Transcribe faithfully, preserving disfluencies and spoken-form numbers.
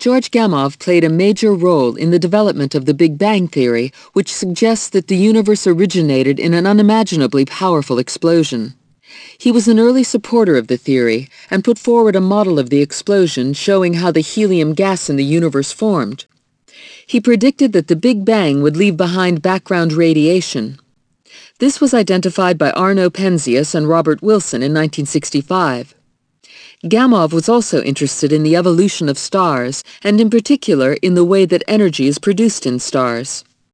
George Gamow played a major role in the development of the Big Bang theory, which suggests that the universe originated in an unimaginably powerful explosion. He was an early supporter of the theory and put forward a model of the explosion showing how the helium gas in the universe formed. He predicted that the Big Bang would leave behind background radiation. This was identified by Arno Penzias and Robert Wilson in nineteen sixty-five. Gamow was also interested in the evolution of stars, and in particular in the way that energy is produced in stars.